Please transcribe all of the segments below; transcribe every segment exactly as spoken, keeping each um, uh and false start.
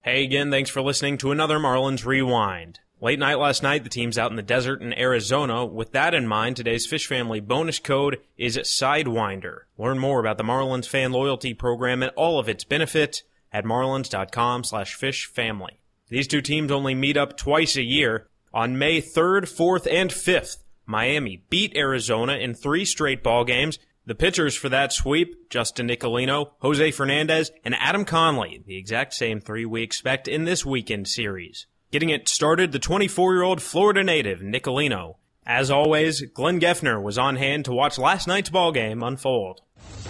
Hey again, thanks for listening to another Marlins Rewind. Late night last night, the team's out in the desert in Arizona. With that in mind, today's Fish Family bonus code is Sidewinder. Learn more about the Marlins fan loyalty program and all of its benefits at marlins.com slash fishfamily. These two teams only meet up twice a year. On May third, fourth, and fifth, Miami beat Arizona in three straight ball games. The pitchers for that sweep, Justin Nicolino, Jose Fernandez, and Adam Conley, the exact same three we expect in this weekend series. Getting it started, the twenty-four-year-old Florida native, Nicolino. As always, Glenn Geffner was on hand to watch last night's ballgame unfold.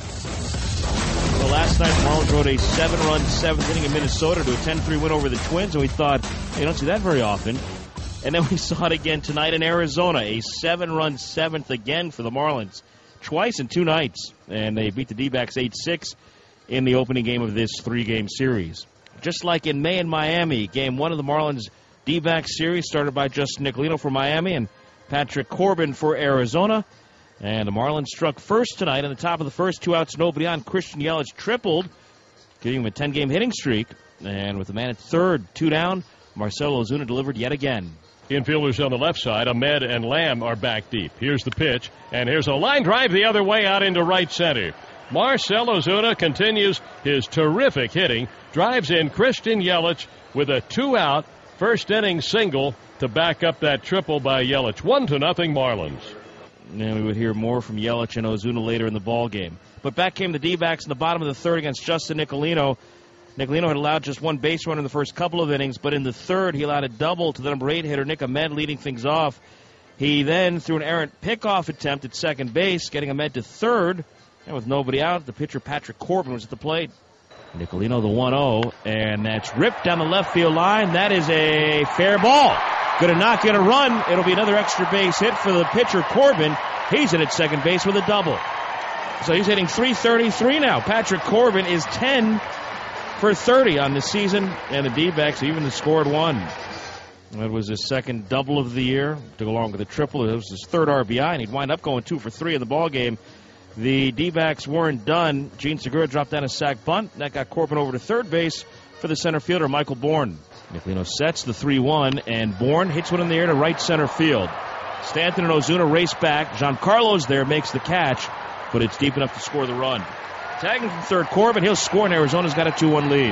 Well, last night, the Marlins rode a seven-run seventh inning in Minnesota to a ten three win over the Twins, and we thought, hey, you don't see that very often. And then we saw it again tonight in Arizona, a seven-run seventh again for the Marlins. Twice in two nights, and they beat the D-backs eight six in the opening game of this three-game series. Just like in May in Miami, game one of the Marlins D-backs series started by Justin Nicolino for Miami and Patrick Corbin for Arizona. And the Marlins struck first tonight in the top of the first, two outs, nobody on. Christian Yelich tripled, giving him a ten-game hitting streak. And with the man at third, two down, Marcell Ozuna delivered yet again. Infielders on the left side, Ahmed and Lamb are back deep. Here's the pitch, and here's a line drive the other way out into right center. Marcell Ozuna continues his terrific hitting, drives in Christian Yelich with a two-out first inning single to back up that triple by Yelich. One to nothing Marlins. And we would hear more from Yelich and Ozuna later in the ball game. But back came the D-backs in the bottom of the third against Justin Nicolino. Nicolino had allowed just one base runner in the first couple of innings, but in the third he allowed a double to the number eight hitter, Nick Ahmed, leading things off. He then threw an errant pickoff attempt at second base, getting Ahmed to third. And with nobody out, the pitcher Patrick Corbin was at the plate. Nicolino the one oh, and that's ripped down the left field line. That is a fair ball. Going to knock in a run. It'll be another extra base hit for the pitcher Corbin. He's in at second base with a double. So he's hitting three thirty-three now. Patrick Corbin is ten for thirty on the season, and the D-backs even scored one. That was his second double of the year to go along with a triple. It was his third R B I, and he'd wind up going two for three in the ball game. The D-backs weren't done. Gene Segura dropped down a sac bunt. That got Corbin over to third base for the center fielder, Michael Bourne. Nicolino sets the three one, and Bourne hits one in the air to right center field. Stanton and Ozuna race back. Giancarlo's there, makes the catch, but it's deep enough to score the run. Tagging from third, Corbin. He'll score, and Arizona's got a two one lead.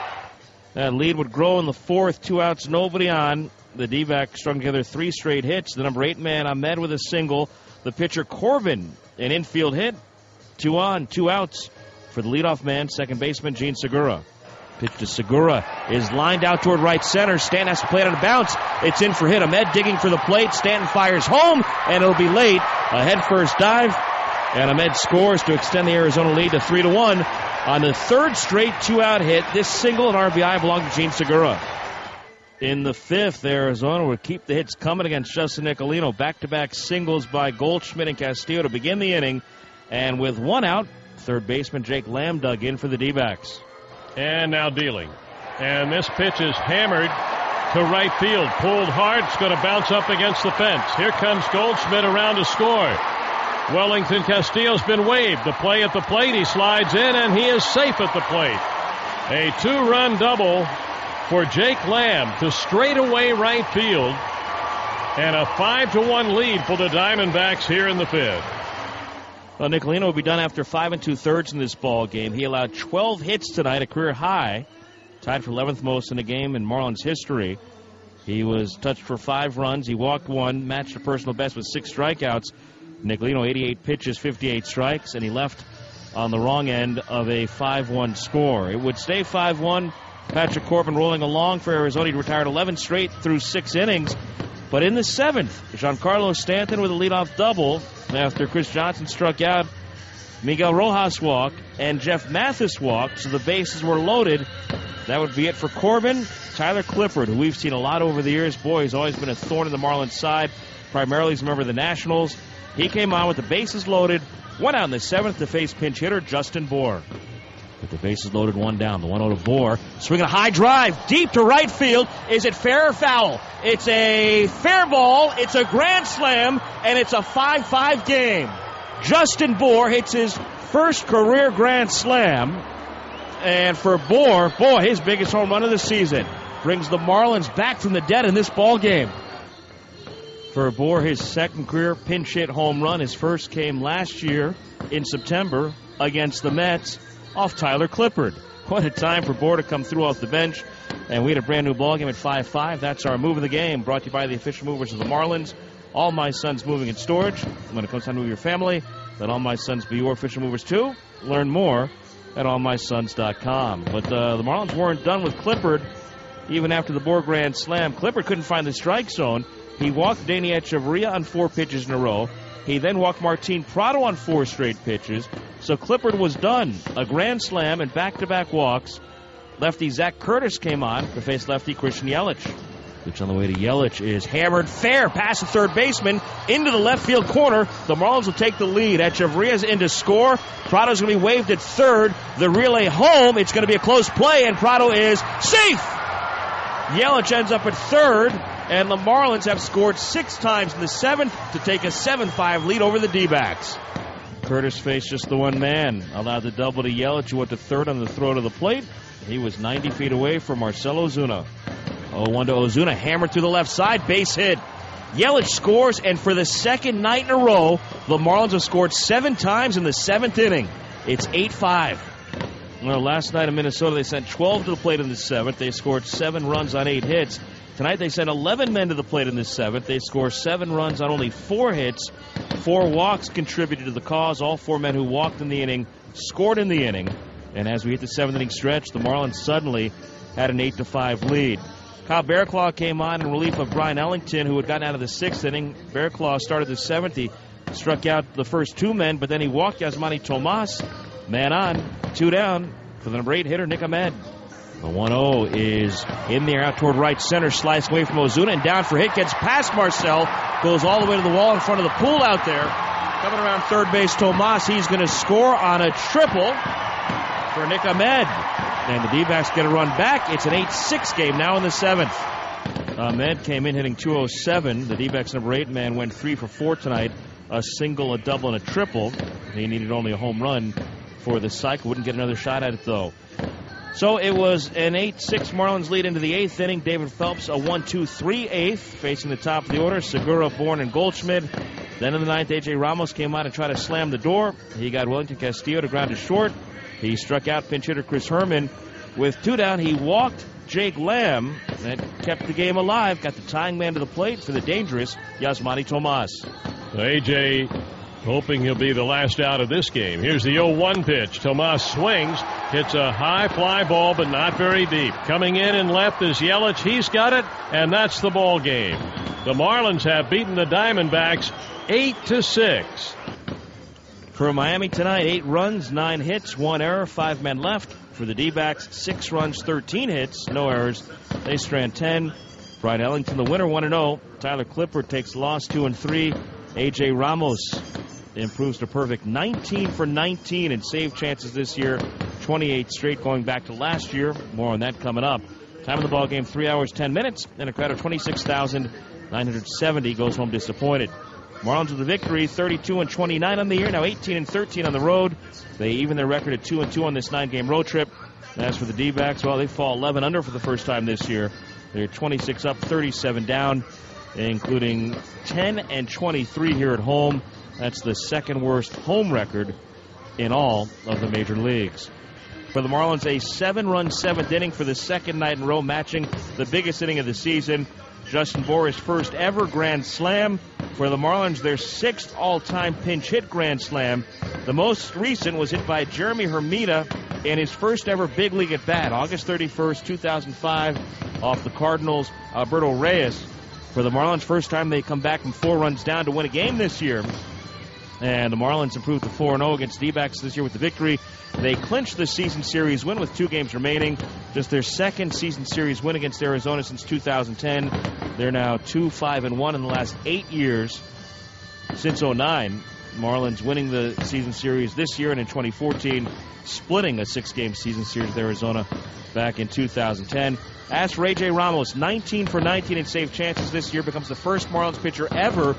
That lead would grow in the fourth. Two outs, nobody on. The D-backs strung together three straight hits. The number eight man, Ahmed, with a single. The pitcher, Corbin, an infield hit. Two on, two outs for the leadoff man, second baseman, Gene Segura. Pitch to Segura is lined out toward right center. Stanton has to play it on a bounce. It's in for hit. Ahmed digging for the plate. Stanton fires home, and it'll be late. A head-first dive. And Ahmed scores to extend the Arizona lead to three to one on the third straight two-out hit. This single and R B I belong to Gene Segura. In the fifth, Arizona would keep the hits coming against Justin Nicolino. Back-to-back singles by Goldschmidt and Castillo to begin the inning. And with one out, third baseman Jake Lamb dug in for the D-backs. And now dealing. And this pitch is hammered to right field. Pulled hard. It's going to bounce up against the fence. Here comes Goldschmidt around to score. Wellington Castillo's been waved. The play at the plate. He slides in, and he is safe at the plate. A two-run double for Jake Lamb to straightaway right field. And a five to one lead for the Diamondbacks here in the fifth. Well, Nicolino will be done after five and two-thirds in this ball game. He allowed twelve hits tonight, a career high, tied for eleventh most in a game in Marlins history. He was touched for five runs. He walked one, matched a personal best with six strikeouts. Nicolino, eighty-eight pitches, fifty-eight strikes, and he left on the wrong end of a five one score. It would stay five one. Patrick Corbin rolling along for Arizona. He retired eleven straight through six innings. But in the seventh, Giancarlo Stanton with a leadoff double after Chris Johnson struck out. Miguel Rojas walked, and Jeff Mathis walked, so the bases were loaded. That would be it for Corbin. Tyler Clifford, who we've seen a lot over the years. Boy, he's always been a thorn in the Marlins' side, primarily as a member of the Nationals. He came on with the bases loaded. One out in the seventh to face pinch hitter Justin Bour. With the bases loaded, one down. The one oh to Bour. Swinging a high drive deep to right field. Is it fair or foul? It's a fair ball. It's a grand slam, and it's a five five game. Justin Bour hits his first career grand slam, And for Bohr, boy, his biggest home run of the season. Brings the Marlins back from the dead in this ball game. For Bohr, his second career pinch hit home run. His first came last year in September against the Mets off Tyler Clippard. What a time for Bohr to come through off the bench. And we had a brand new ball game at five five. That's our move of the game, brought to you by the official movers of the Marlins. All My Sons Moving and Storage. When it comes time to move your family, let All My Sons be your official movers too. Learn more at all my sons dot com. But uh, the Marlins weren't done with Clippard. Even after the Bohr grand slam, Clippard couldn't find the strike zone. He walked Danny Echeverria on four pitches in a row. He then walked Martin Prado on four straight pitches. So Clippard was done. A grand slam and back-to-back walks. Lefty Zach Curtis came on to face lefty Christian Yelich. Pitch on the way to Yelich is hammered fair past the third baseman into the left field corner. The Marlins will take the lead. Echeverria's in to score. Prado's going to be waved at third. The relay home. It's going to be a close play, and Prado is safe. Yelich ends up at third, and the Marlins have scored six times in the seventh to take a seven five lead over the D-backs. Curtis faced just the one man. Allowed the double to Yelich, who went to third on the throw to the plate. He was ninety feet away from Marcell Ozuna. oh one to Ozuna, hammered through the left side, base hit. Yelich scores, and for the second night in a row, the Marlins have scored seven times in the seventh inning. It's eight five. Well, last night in Minnesota, they sent twelve to the plate in the seventh. They scored seven runs on eight hits. Tonight, they sent eleven men to the plate in the seventh. They score seven runs on only four hits. Four walks contributed to the cause. All four men who walked in the inning scored in the inning. And as we hit the seventh inning stretch, the Marlins suddenly had an eight to five lead. Kyle Bearclaw came on in relief of Brian Ellington, who had gotten out of the sixth inning. Bearclaw started the seventh. He struck out the first two men, but then he walked Yasmani Tomas. Man on, two down for the number eight hitter, Nick Ahmed. The one oh is in the air out toward right center, slicing away from Ozuna, and down for hit, gets past Marcell, goes all the way to the wall in front of the pool out there. Coming around third base, Tomas, he's going to score on a triple for Nick Ahmed. And the D-backs get a run back. It's an eight six game now in the seventh. Ahmed came in hitting two oh seven. The D-backs number eight man went three for four tonight. A single, a double, and a triple. He needed only a home run for the cycle. Wouldn't get another shot at it, though. So it was an eight six Marlins lead into the eighth inning. David Phelps, a one two three eighth, facing the top of the order. Segura, Bourne, and Goldschmidt. Then in the ninth, A J Ramos came out and tried to slam the door. He got Wellington Castillo to ground to short. He struck out pinch hitter Chris Herman. With two down, he walked Jake Lamb. That kept the game alive. Got the tying man to the plate for the dangerous Yasmani Tomas. A J hoping he'll be the last out of this game. Here's the oh one pitch. Tomas swings, hits a high fly ball, but not very deep. Coming in and left is Yelich. He's got it, and that's the ball game. The Marlins have beaten the Diamondbacks eight to six. For Miami tonight, eight runs, nine hits, one error, five men left. For the D-backs, six runs, thirteen hits, no errors. They strand ten. Brian Ellington, the winner, one and oh. Tyler Clippard takes loss, two and three. A J Ramos improves to perfect, nineteen for nineteen in save chances this year, twenty-eight straight going back to last year. More on that coming up. Time of the ball game, three hours, ten minutes, and a crowd of twenty-six thousand nine hundred seventy goes home disappointed. Marlins with the victory, thirty-two and twenty-nine on the year, now eighteen and thirteen on the road. They even their record at two and two on this nine-game road trip. As for the D-backs, well, they fall eleven under for the first time this year. They're twenty-six up, thirty-seven down, including ten and twenty-three here at home. That's the second worst home record in all of the major leagues. For the Marlins, a seven-run seventh inning for the second night in a row, matching the biggest inning of the season. Justin Bour's first ever grand slam. For the Marlins, their sixth all-time pinch hit grand slam. The most recent was hit by Jeremy Hermida in his first ever big league at bat, August thirty-first, two thousand five, off the Cardinals' Alberto Reyes. For the Marlins, first time they come back from four runs down to win a game this year. And the Marlins improved to four and oh against D-backs this year with the victory. They clinched the season series win with two games remaining. Just their second season series win against Arizona since two thousand ten. They're now two five and one in the last eight years since oh nine. Marlins winning the season series this year, and in twenty fourteen splitting a six-game season series with Arizona back in two thousand ten. As for A J Ramos, nineteen for nineteen in save chances this year, becomes the first Marlins pitcher ever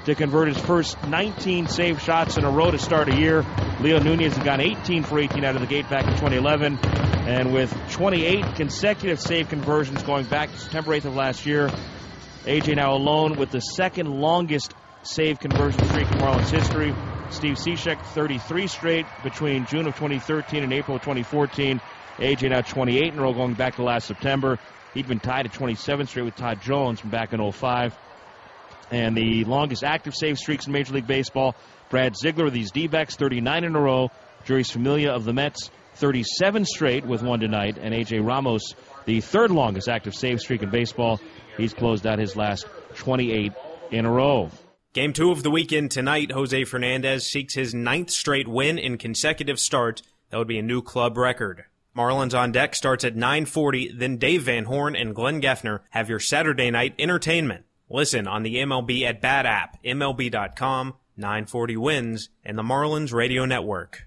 to convert his first nineteen save shots in a row to start a year. Leo Nunez has gone eighteen for eighteen out of the gate back in twenty eleven. And with twenty-eight consecutive save conversions going back to September eighth of last year, A J now alone with the second longest save conversion streak in Marlins history. Steve Cishek, thirty-three straight between June of twenty thirteen and April of twenty fourteen. A J now twenty-eight in a row going back to last September. He'd been tied at twenty-seven straight with Todd Jones from back in oh five. And the longest active save streaks in Major League Baseball, Brad Ziegler of these D-backs, thirty-nine in a row. Jeurys Familia of the Mets, thirty-seven straight with one tonight. And A J Ramos, the third longest active save streak in baseball. He's closed out his last twenty-eight in a row. Game two of the weekend tonight, Jose Fernandez seeks his ninth straight win in consecutive starts. That would be a new club record. Marlins on Deck starts at nine forty, then Dave Van Horn and Glenn Geffner have your Saturday night entertainment. Listen on the M L B at Bat app, M L B dot com, nine forty Wins, and the Marlins Radio Network.